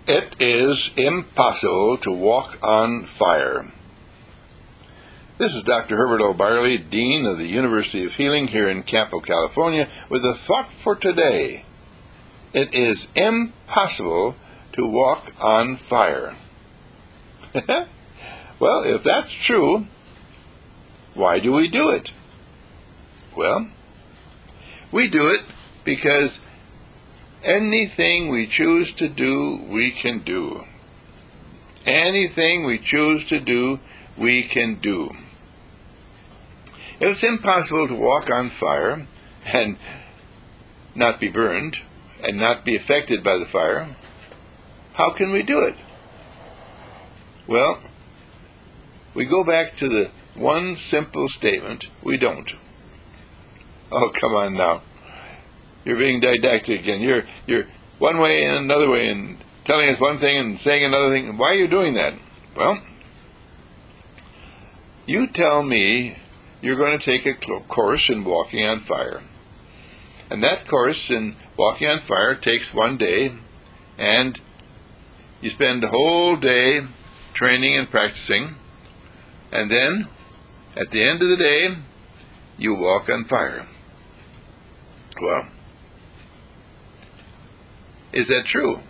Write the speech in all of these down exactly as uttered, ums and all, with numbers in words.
It is impossible to walk on fire. This is Doctor Herbert O'Byerly, Dean of the University of Healing here in Campo, California, with a thought for today. It is impossible to walk on fire. Well, if that's true, why do we do it? Well, we do it because anything we choose to do, we can do. Anything we choose to do, we can do. If it's impossible to walk on fire and not be burned and not be affected by the fire, how can we do it? Well, we go back to the one simple statement: we don't. Oh, come on now. You're being didactic again. You're you're one way and another way and telling us one thing and saying another thing. Why are you doing that? Well, you tell me you're going to take a course in walking on fire. And that course in walking on fire takes one day, and you spend the whole day training and practicing, and then at the end of the day, you walk on fire. Well, is that true?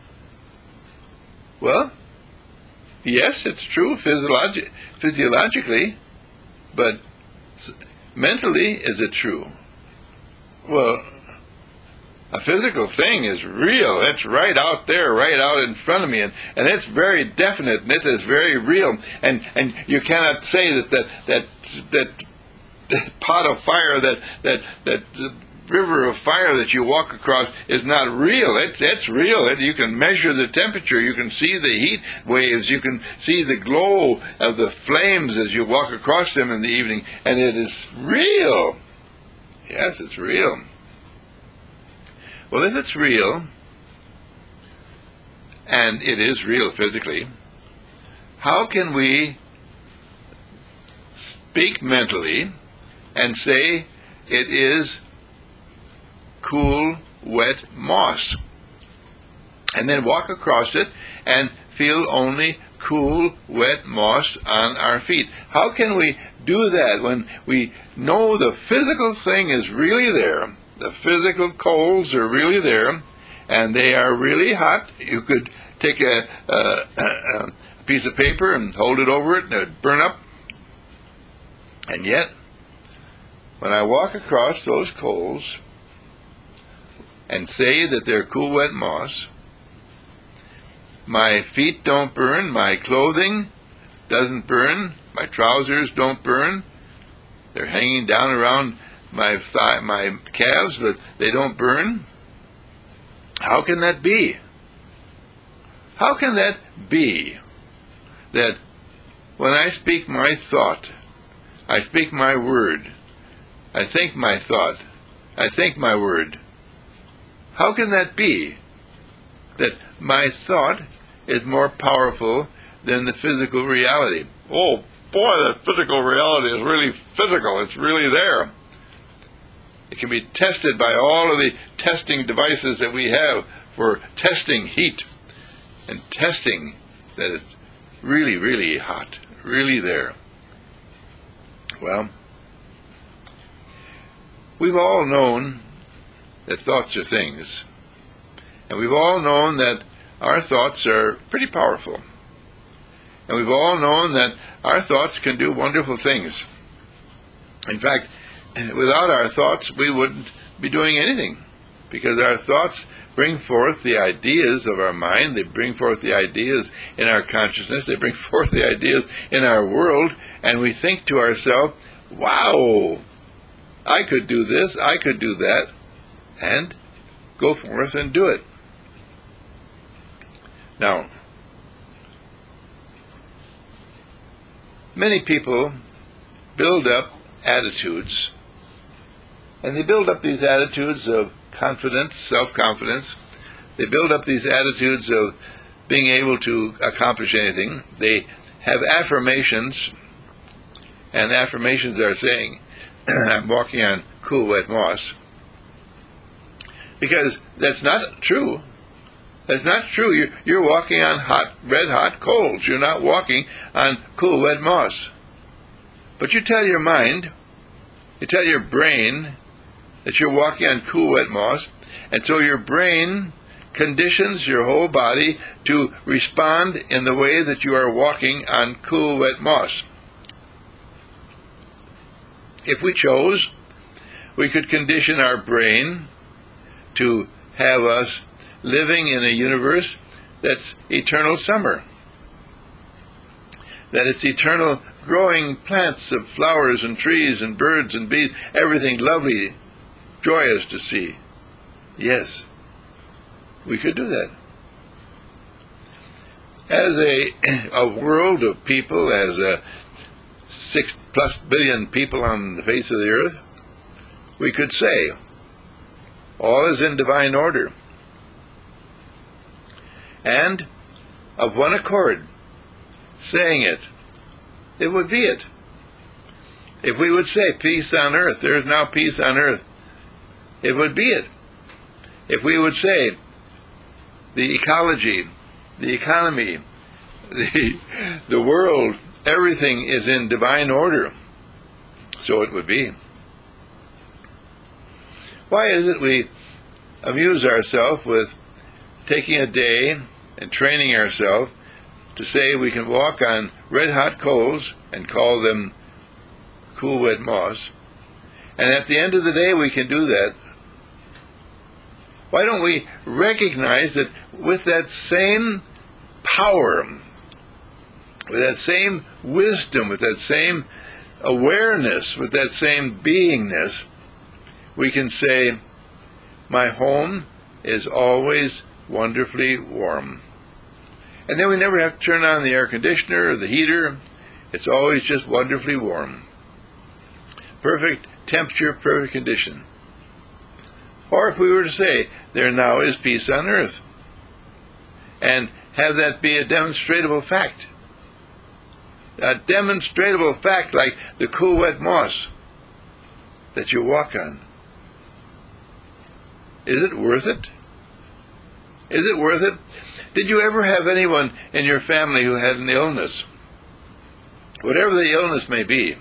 Well, yes, it's true physiologi- physiologically, but mentally, is it true? Well, a physical thing is real. It's right out there, right out in front of me, and, and it's very definite, and it is very real. And, and you cannot say that that that that, that pot of fire, that that that uh, river of fire that you walk across is not real. It's it's real. It, you can measure the temperature. You can see the heat waves. You can see the glow of the flames as you walk across them in the evening, and it is real. Yes, it's real. Well, if it's real, and it is real physically, how can we speak mentally and say it is cool, wet moss, and then walk across it and feel only cool, wet moss on our feet? How can we do that when we know the physical thing is really there? The physical coals are really there, and they are really hot. You could take a, a, a piece of paper and hold it over it, and it would burn up. And yet, when I walk across those coals and say that they're cool, wet moss, my feet don't burn, my clothing doesn't burn, my trousers don't burn. They're hanging down around my thigh, my calves, but they don't burn. How can that be? How can that be that when I speak my thought, I speak my word, I think my thought, I think my word, how can that be that my thought is more powerful than the physical reality? Oh boy, that physical reality is really physical. It's really there. It can be tested by all of the testing devices that we have for testing heat and testing that it's really, really hot, really there. Well, we've all known that thoughts are things, and we've all known that our thoughts are pretty powerful, and we've all known that our thoughts can do wonderful things. In fact, without our thoughts, we wouldn't be doing anything, because our thoughts bring forth the ideas of our mind. They bring forth the ideas in our consciousness. They bring forth the ideas in our world, and we think to ourselves, wow, I could do this, I could do that, and go forth and do it. Now, many people build up attitudes, and they build up these attitudes of confidence, self-confidence. They build up these attitudes of being able to accomplish anything. They have affirmations, and affirmations are saying, I'm walking on cool, wet moss. Because that's not true. That's not true. You're, you're walking on hot, red-hot coals. You're not walking on cool, wet moss. But you tell your mind, you tell your brain that you're walking on cool, wet moss, and so your brain conditions your whole body to respond in the way that you are walking on cool, wet moss. If we chose, we could condition our brain to have us living in a universe that's eternal summer, that it's eternal growing plants of flowers and trees and birds and bees, everything lovely, joyous to see. Yes, we could do that. As a, a world of people, as a six plus billion people on the face of the earth, we could say, all is in divine order. And of one accord, saying it, it would be it. If we would say peace on earth, there is now peace on earth, it would be it. If we would say the ecology, the economy, the, the world, everything is in divine order, so it would be. Why is it we amuse ourselves with taking a day and training ourselves to say we can walk on red-hot coals and call them cool, wet moss, and at the end of the day we can do that? Why don't we recognize that with that same power, with that same wisdom, with that same awareness, with that same beingness, we can say, my home is always wonderfully warm. And then we never have to turn on the air conditioner or the heater. It's always just wonderfully warm. Perfect temperature, perfect condition. Or if we were to say, there now is peace on earth, and have that be a demonstrable fact. A demonstrable fact like the cool, wet moss that you walk on. Is it worth it? Is it worth it? Did you ever have anyone in your family who had an illness? Whatever the illness may be,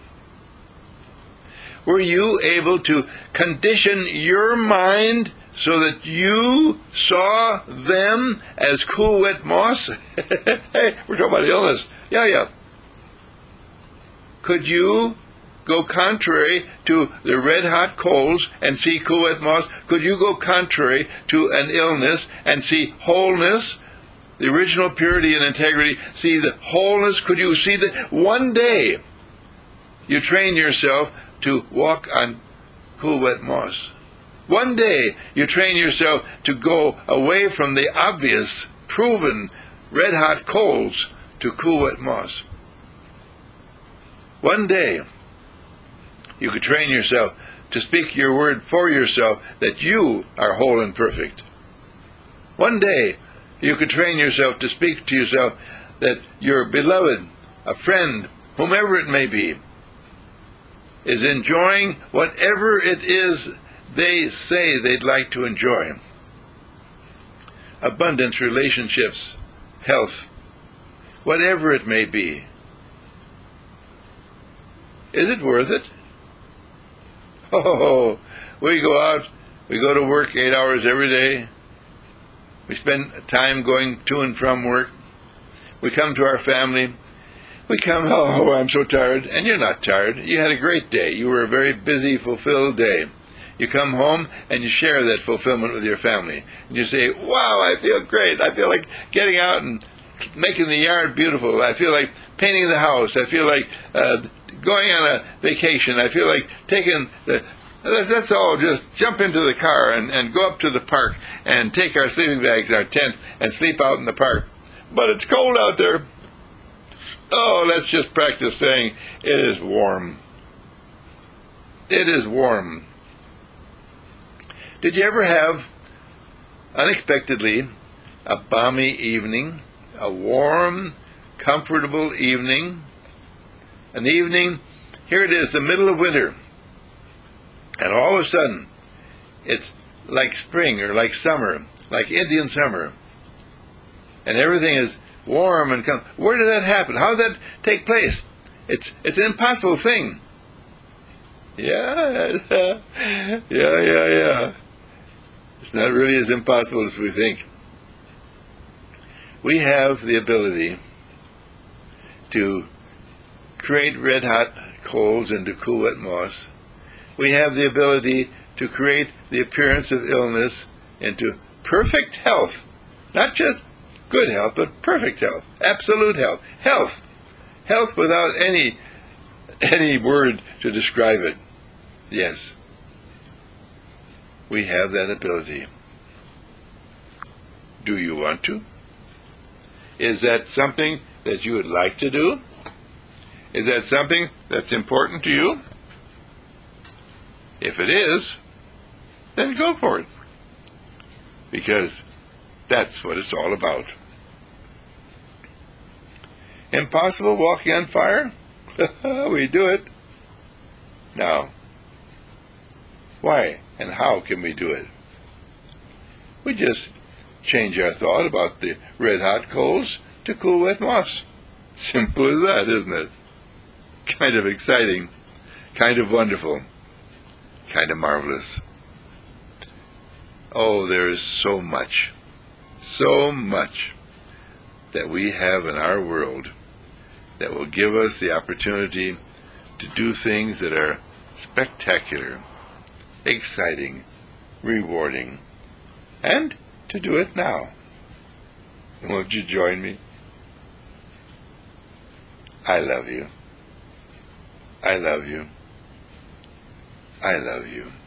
were you able to condition your mind so that you saw them as cool, wet moss? Hey, we're talking about illness. Yeah, yeah. Could you go contrary to the red-hot coals and see cool, wet moss? Could you go contrary to an illness and see wholeness, the original purity and integrity, see the wholeness? Could you see that one day you train yourself to walk on cool, wet moss? One day you train yourself to go away from the obvious, proven, red-hot coals to cool, wet moss. One day you could train yourself to speak your word for yourself that you are whole and perfect. One day you could train yourself to speak to yourself that your beloved, a friend, whomever it may be, is enjoying whatever it is they say they'd like to enjoy. Abundance, relationships, health, whatever it may be. Is it worth it? Oh, we go out, we go to work eight hours every day. We spend time going to and from work. We come to our family. We come, oh, I'm so tired. And you're not tired. You had a great day. You were a very busy, fulfilled day. You come home and you share that fulfillment with your family. And you say, wow, I feel great. I feel like getting out and making the yard beautiful. I feel like painting the house. I feel like uh, going on a vacation. I feel like taking the... Let's all just jump into the car and, and go up to the park and take our sleeping bags and our tent and sleep out in the park. But it's cold out there. Oh, let's just practice saying, it is warm. It is warm. Did you ever have, unexpectedly, a balmy evening, a warm, comfortable evening, an evening, here it is, the middle of winter, and all of a sudden, it's like spring or like summer, like Indian summer. and everything is warm and come. Where did that happen? How did that take place? It's it's an impossible thing. Yeah, yeah, yeah, yeah. It's not really as impossible as we think. We have the ability to create red hot coals into cool wet moss. We have the ability to create the appearance of illness into perfect health. Not just good health, but perfect health. Absolute health. Health. Health without any any word to describe it. Yes. We have that ability. Do you want to? Is that something that you would like to do? Is that something that's important to you? If it is, then go for it. Because that's what it's all about. Impossible walking on fire? We do it. Now, why and how can we do it? We just change our thought about the red-hot coals to cool wet moss. Simple as that, isn't it? Kind of exciting, kind of wonderful, kind of marvelous. Oh, there is so much, so much that we have in our world that will give us the opportunity to do things that are spectacular, exciting, rewarding, and to do it now. Won't you join me? I love you. I love you. I love you.